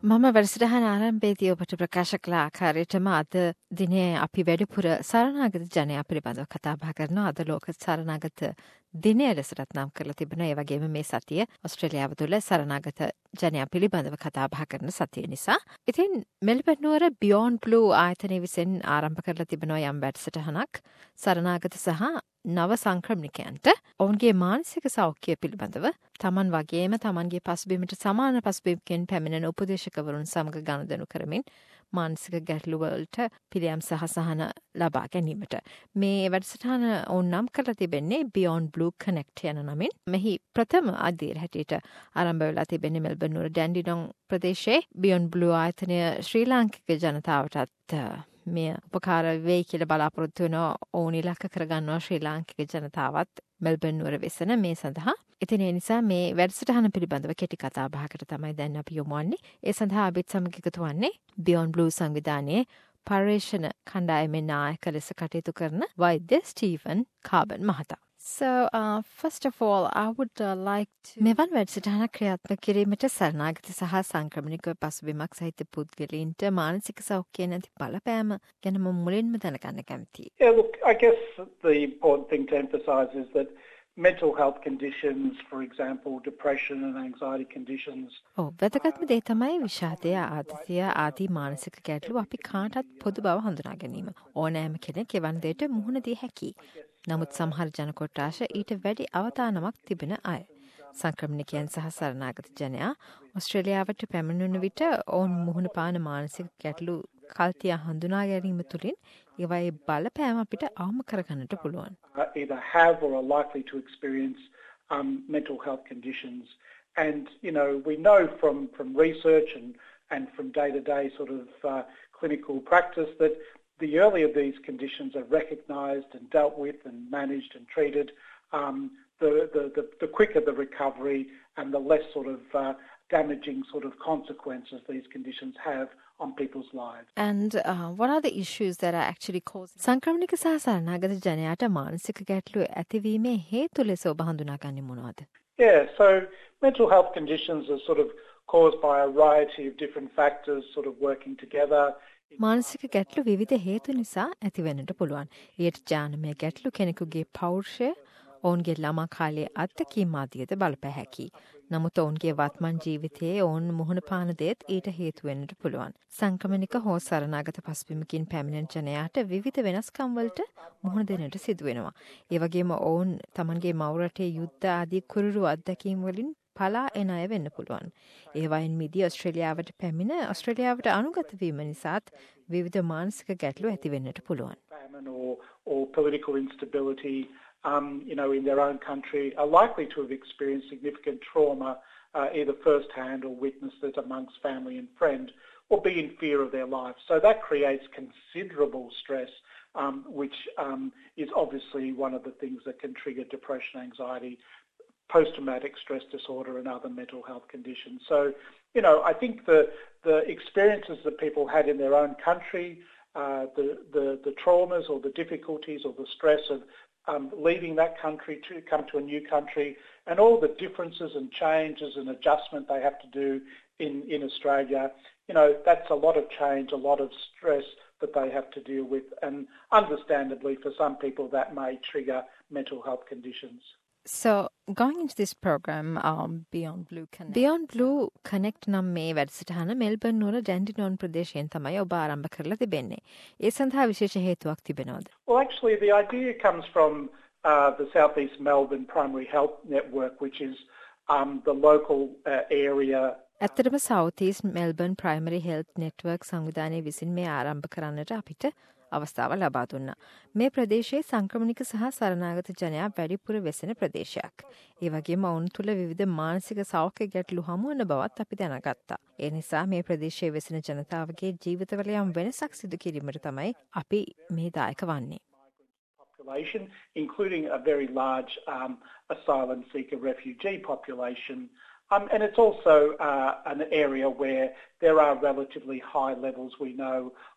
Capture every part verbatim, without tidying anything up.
මම වැඩසටහන ආරම්භයේදී ඔබට ප්‍රකාශ කළ ආකාරයටම අද දිනේ අපි වැඩිපුර සරණාගත ජනයා පිළිබඳව කතා බහ කරනවා. අද ලෝක සරණාගත දිනය ලෙසටත් නම් කරලා තිබෙනවා. ඒ වගේම මේ සතිය ඔස්ට්‍රේලියාව තුළ සරණාගත ජනයා පිළිබඳව කතා බහ කරන සතිය නිසා. ඉතින් මෙල්බර්න් නුවර බියොන්ඩ් බ්ලූ ආයතනය විසින් ආරම්භ කරලා තිබෙනවා යම් වැඩසටහනක් සරණාගත සහ නව සංක්‍රමණිකයන්ට ඔවුන්ගේ මානසික සෞඛ්‍යය පිළිබඳව තමන් වගේම තමන්ගේ පසුබිමට සමාන පසුබිමකින් පැමිණෙන උපදේශකවරුන් සමග ගනුදෙනු කරමින් මානසික ගැටලුවලට පිළියම් සහ සහන ලබා ගැනීමට. මේ වැඩසටහන ඔවුන් නම් කරලා තිබෙන්නේ බියොන්ඩ් බ්ලූ කනෙක්ට් යන නමින්. මෙහි ප්‍රථම අධීර හැටියට ආරම්භ වෙලා තිබෙන්නේ මෙල්බර්න් නුවර ඩැන්ඩිනොන් ප්‍රදේශයේ බියොන්ඩ් බ්ලූ ආයතනය ශ්‍රී ලාංකික ජනතාවටත් මේ උපකාර වෙයි කියලා බලාපොරොත්තු වෙනවා. ඔවුන් ඉලක්ක කරගන්නවා ශ්‍රී ලාංකික ජනතාවත් මෙල්බර්න් නුවර වෙසෙන මේ සඳහා. ඉතින් ඒ නිසා මේ වැඩසටහන පිළිබඳව කෙටි කතා බහකට තමයි දැන් අපි යොමු වන්නේ. ඒ සඳහා අපිත් සමග එකතු වන්නේ බියොන්ඩ් බ්ලූ සංවිධානයේ පර්යේෂණ කණ්ඩායමේ නායක ලෙස කටයුතු කරන වෛද්‍ය ස්ටීවන් කාබන් මහතා. So, uh, first of all, I would uh, like to... මෙවන් වැඩසටහනක් ක්‍රියාත්මක කිරීමට සරණාගත සහ සංක්‍රමණික පසුබිමක් සහිත පුද්ගලයින්ට මානසික සෞඛ්‍යය නැති බලපෑම ගැන මම මුලින්ම දැනගන්න කැමතියි. Yeah, look, I guess the important thing to emphasise is that mental health conditions, for example, depression and anxiety conditions. ඔව්, වැදගත්ම දේ තමයි විෂාදය, ආතතිය ආදී මානසික ගැටලු අපි කාටත් පොදු බව හඳුනා ගැනීම. ඕනෑම කෙනෙක් එවන් දෙයට මුහුණ දී හැකියි. නමුත් සමහර ජන කොට්ටාශ ඊට වැඩි අවතානමක් තිබෙන අය. සංක්‍රමණිකයන් සහ සරණාගත ජනයා ඔස්ට්‍රේලියාවට පැමිණෙන විට ඔවුන් මුහුණ පාන මානසික ගැටලු කල්තිය හඳුනා ගැනීම තුළින් ඒවායේ බලපෑම අපිට අවම කරගන්නට පුළුවන්. Uh, either have or are likely to experience um, mental health conditions. And, you know, we know from, from research and, and from day-to-day sort of uh, clinical practice that the earlier these conditions are recognised and dealt with and managed and treated, um, the, the, the, the quicker the recovery and the less sort of uh, damaging sort of consequences these conditions have on people's lives. And uh, what are the issues that are actually causing? සංක්‍රමණික සහ සරණාගත ජනයාට මානසික ගැටලු ඇතිවීමේ හේතු ලෙස ඔබ හඳුනාගන්නේ මොනවද? Yeah, so mental health conditions are sort of caused by a variety of different factors sort of working together. මානසික ගැටලු විවිධ හේතු නිසා ඇතිවෙන්නට පුළුවන්. එයට ජානමය ගැටලු කෙනෙකුගේ පෞරුෂය, ඔවුන්ගේ ළමා කාලයේ අත්දැකීම් ආදියද බලපෑ හැකියි. නමුත් ඔවුන්ගේ වත්මන් ජීවිතයේ ඔවුන් මුහුණ පාන දේත් ඊට හේතු වෙන්නට පුළුවන්. සංක්‍රමණික හෝ සරණාගත පසුබිමකින් පැමිණෙන ජනයාට විවිධ වෙනස්කම් වලට මුහුණ දෙන්නට සිදු වෙනවා. ඒ වගේම ඔවුන් තමන්ගේ මව් රටේ යුද්ධ ආදී කුරුරු අත්දැකීම් වලින් පලා එන අය වෙන්න පුළුවන්. ඒවයින් මිදී ඔස්ට්‍රේලියාවට පැමිණ ඔස්ට්‍රේලියාවට අනුගත වීම නිසාත් විවිධ මානසික ගැටලු ඇති වෙන්නට පුළුවන්. Famine or, or political instability, um, you know, in their own country are likely to have experienced significant trauma, uh, either first-hand or witnessed it amongst family and friend, or be in fear of their life. So that creates considerable stress, um, which um, is obviously one of the things that can trigger depression, anxiety, post-traumatic stress disorder and other mental health conditions. So, you know, I think the, the experiences that people had in their own country, uh, the, the, the traumas or the difficulties or the stress of um, leaving that country to come to a new country, and all the differences and changes and adjustment they have to do in, in Australia, you know, that's a lot of change, a lot of stress that they have to deal with. And understandably, for some people, that may trigger mental health conditions. So, going into this program, um, Beyond Blue Connect. Beyond Blue Connect නම් මේ වැඩසටහන Melbourne නුවර ඩැන්ඩිනොන් ප්‍රදේශයෙන් තමයි ඔබ ආරම්භ කරලා තිබෙන්නේ. ඒ සඳහා විශේෂ හේතුවක් තිබෙනවද? Well, actually, the idea comes from uh, the South East Melbourne Primary Health Network, which is um, the local uh, area. ඇත්තටම South East Melbourne Primary Health Network සංවිධානය විසින් මේ ආරම්භ කරන්නට අපිට අවස්ථාව ලබා දුන්නා. මේ ප්‍රදේශයේ සංක්‍රමණික සහ සරණාගත ජනයා වැඩිපුර වෙසෙන ප්‍රදේශයක්. ඒ වගේම ඔවුන් තුළ විවිධ මානසික සෞඛ්‍ය ගැටලු හමු වන බවත් අපි දැනගත්තා. ඒ නිසා මේ ප්‍රදේශයේ වෙසෙන ජනතාවගේ ජීවිතවල යම් වෙනසක් සිදු කිරීමට තමයි අපි මේ දායක වන්නේ. Population, including a very large um, asylum seeker refugee population. Um, and it's also uh, an area where there are relatively high levels, we know,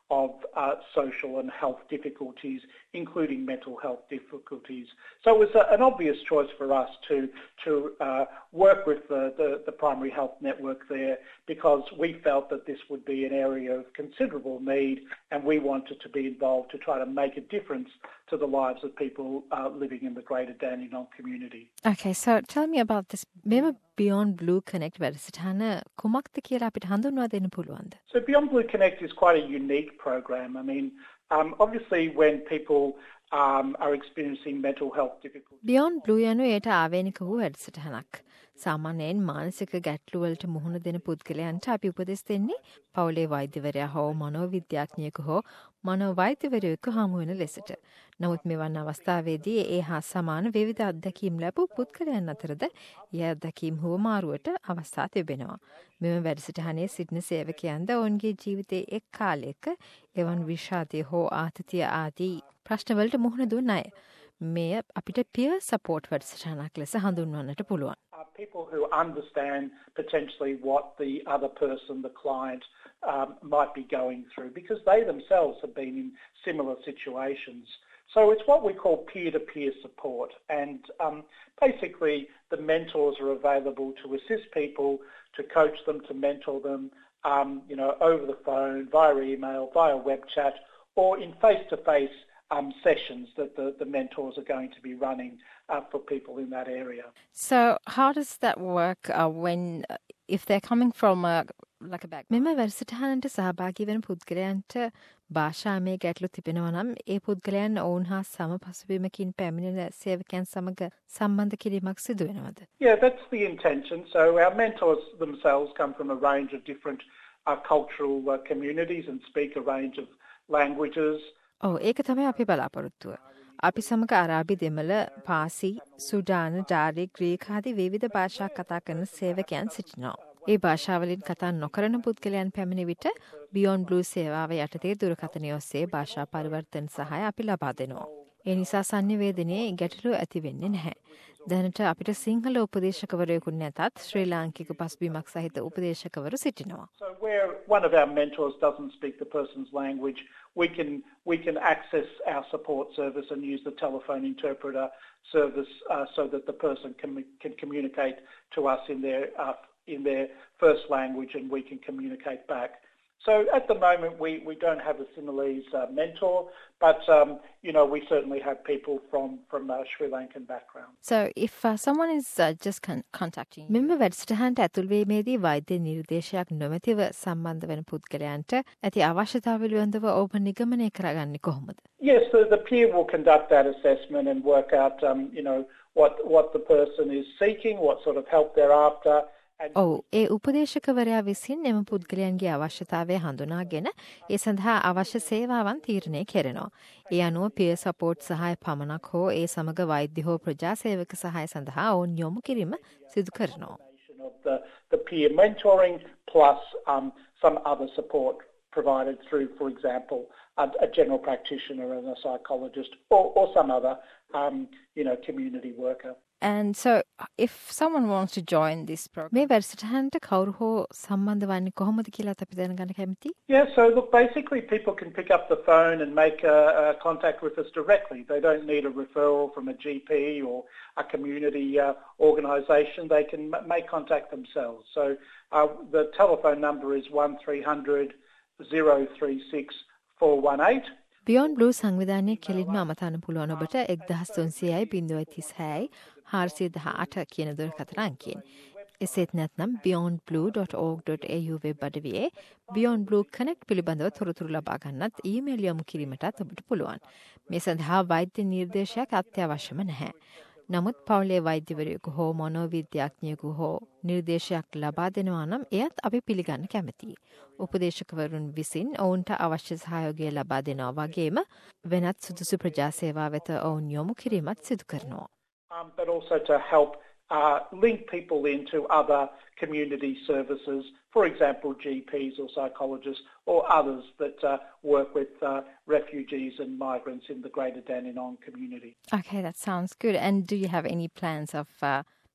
of uh, social and health difficulties, including mental health difficulties. So it was a, an obvious choice for us to to uh, work with the, the, the primary health network there, because we felt that this would be an area of considerable need, and we wanted to be involved to try to make a difference to the lives of people uh, living in the Greater Dandenong community. Okay, so tell me about this. Mema Beyond Blue Connect වැඩසටහන කුමක්ද කියලා අපිට හඳුන්වා දෙන්න පුළුවන්ද? So Beyond Blue Connect is quite a unique program. I mean, um, obviously when people um, are experiencing mental health difficulties. Beyond Blue යනු ඒට ආවේනික වූ වැඩසටහනක්. සාමාන්‍යයෙන් මානසික ගැටලු වලට මුහුණ දෙන පුද්ගලයන්ට අපි උපදෙස් දෙන්නේ පවුලේ වෛද්‍යවරයා හෝ මනෝවිද්‍යාඥයෙකු හෝ මනෝවෛද්‍යවරයෙකු හමු වෙන ලෙසට. නමුත් මෙවන් අවස්ථාවේදී ඒ හා සමාන විවිධ අත්දැකීම් ලැබූ පුද්ගලයන් අතරද ඒ අත්දැකීම් හුවමාරුවට අවස්ථා තිබෙනවා. මෙම වැඩසටහනේ සිටින සේවකයන්ද ඔවුන්ගේ ජීවිතයේ එක් කාලයක එවන් විෂාදය හෝ ආතතිය ආදී ප්‍රශ්නවලට මුහුණ දුන් අය. මෙය අපිට peer support වැඩසටහනක් ලෙස හඳුන්වන්නට පුළුවන්. People who understand potentially what the other person, the client, um, might be going through, because they themselves have been in similar situations. So it's what we call peer-to-peer support, and um, basically the mentors are available to assist people, to coach them, to mentor them, um, you know, over the phone, via email, via web chat, or in face-to-face Um, sessions that the, the mentors are going to be running uh, for people in that area. So how does that work uh, when, uh, if they're coming from a, like a back? මෙම වැඩසටහනට සහභාගී වෙන පුද්ගලයන්ට භාෂාමය ගැටලු තිබෙනවා නම් ඒ පුද්ගලයන් ඔවුන් හා සමපසුබිමකින් පැමිණෙන සේවකයන් සමග සම්බන්ධ කිරීමක් සිදු වෙනවද? Yeah, that's the intention. So our mentors themselves come from a range of different uh, cultural uh, communities and speak a range of languages. ඔව් ඒක තමයි අපි බලාපොරොත්තුව. අපි සමග අරාබි දෙමළ, පාසි, සුඩාන, ඩාරි, ග්‍රීක ආදී විවිධ භාෂා කතා කරන සේවකයන් සිටිනවා. ඒ භාෂාවලින් කතා නොකරන පුද්ගලයන් පැමිණි විට Beyond Blue සේවාව යටතේ දුරකථනය ඔස්සේ භාෂා පරිවර්තන සහාය අපි ලබා දෙනවා. ඒ නිසා සංනිවේදනයේ ගැටලු ඇති වෙන්නේ නැහැ. දැනට අපිට සිංහල උපදේශකවරයෙකු නැතත් ශ්‍රී ලාංකික පසුබිමක් සහිත උපදේශකවරු සිටිනවා. So where one of our mentors doesn't speak the person's language, we can we can access our support service and use the telephone interpreter service uh, so that the person can can communicate to us in their uh, in their first language, and we can communicate back. So at the moment, we, we don't have a Sinhalese uh, mentor, but um, you know, we certainly have people from from a Sri Lankan background. So if uh, someone is uh, just con- contacting you, මෙම වැඩසටහනට ඇතුල් වීමේදී වෛද්‍ය නිර්දේශයක් නොමැතිව සම්බන්ධ වෙන පුද්ගලයන්ට ඇති අවශ්‍යතාව පිළිබඳව ඔබ නිගමනය කරගන්නේ කොහොමද? Yes, the, the peer will conduct that assessment and work out, um, you know, what what the person is seeking, what sort of help they're after. ඔව් ඒ උපදේශකවරයා විසින් එම පුද්ගලයන්ගේ අවශ්‍යතාවය හඳුනාගෙන ඒ සඳහා අවශ්‍ය සේවාවන් තීරණය කෙරෙනවා. ඒ අනුව peer support සහාය පමණක් හෝ ඒ සමග වෛද්‍ය හෝ ප්‍රජා සේවක සහාය සඳහා ඔවුන් යොමු කිරීම සිදු කරනවා. The, the peer mentoring plus um, some other support provided through, for example, a, a general practitioner and a psychologist, or, or some other, um, you know, community worker. And so, if someone wants to join this program, මේ වැඩසටහනට කවුරු හෝ සම්බන්ධ වන්නේ කොහොමද කියලාත් අපි දැනගන්න කැමතියි. Yeah, so look, basically people can pick up the phone and make a, a contact with us directly. They don't need a referral from a G P or a community uh, organisation. They can m- make contact themselves. So uh, the telephone number is one three hundred, zero three six, four one eight. Beyond Blue සංවිධානයේ කෙලින්ම අමතන්න පුළුවන් ඔබට එක්දහස් තුන්සියයි බිංදුවයි තිස්හයයි හාරසිය දහඅට කියන දුරකථන අංකයෙන්. එසේත් නැත්නම් beyond blue dot org dot a u web අඩවියේ Beyond Blue Connect පිළිබඳව තොරතුරු ලබා ගන්නත් ඊමේල් යොමු කිරීමටත් ඔබට පුළුවන්. මේ සඳහා වෛද්‍ය නිර්දේශයක් අත්‍යවශ්‍යම නැහැ. නමුත් පවුලේ වෛද්‍යවරයෙකු හෝ මනෝවිද්‍යාඥයෙකු හෝ නිර්දේශයක් ලබා දෙනවා නම් එයත් අපි පිළිගන්න කැමැතියි. උපදේශකවරුන් විසින් ඔවුන්ට අවශ්‍ය සහයෝගය ලබා දෙනවා වගේම වෙනත් සුදුසු ප්‍රජා සේවා වෙත ඔවුන් යොමු කිරීමත් සිදු කරනවා. Um, but also to help uh, link people into other community services, for example, G Ps or psychologists or others that uh, work with uh, refugees and migrants in the Greater Dandenong community. Okay, that sounds good. And do you have any plans of uh,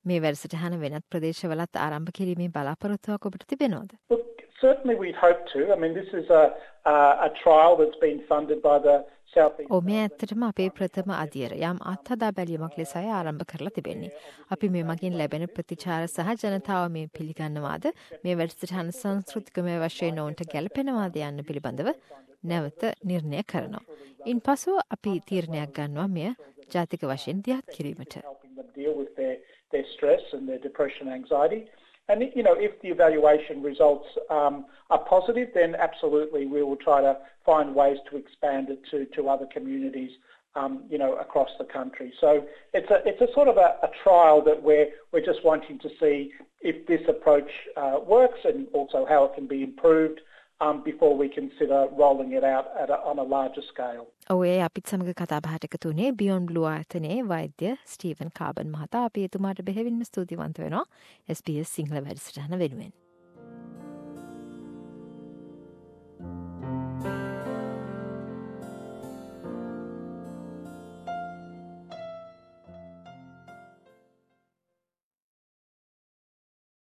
මේ වැඩසටහන වෙනත් ප්‍රදේශවලත් ආරම්භ කිරීමේ බලාපොරොත්තුවක් ඔබට තිබෙනවද? Look, certainly we'd hope to. I mean, this is a, uh, a trial that's been funded by the Southeast. ඔ මේ ඇත්තටම අපේ ප්‍රථම අධීර යම් අත්හදා බැලීමක් ලෙසයි ආරම්භ කරලා තිබෙන්නේ. අපි මේ මගින් ලැබෙන ප්‍රතිචාර සහ ජනතාව මේ පිළිගන්නවාද මේ වැඩසටහන සංස්කෘතිකමය වශයෙන් ඔවුන්ට ගැලපෙනවාද යන්න පිළිබඳව නැවත නිර්ණය කරනවා. ඉන්පසු අපි තීරණයක් ගන්නවා මෙය ජාතික වශයෙන් දියත් කිරීමට. Helping them deal with their, their stress and their depression and anxiety. And, you know, if the evaluation results um, are positive, then absolutely we will try to find ways to expand it to, to other communities, um, you know, across the country. So it's a, it's a sort of a, a trial that we're, we're just wanting to see if this approach uh, works and also how it can be improved um, before we consider rolling it out at a, on a larger scale. ඔය අපිත් සමග කතා බහට එකතු වුණේ බියොන්ඩ් blue ආයතනයේ වෛද්‍ය Stephen Carbone මහතා. අපි එතුමාට බෙහෙවින්ම ස්තුතිවන්ත වෙනවා S B S සිංහල වැඩසටහන වෙනුවෙන්.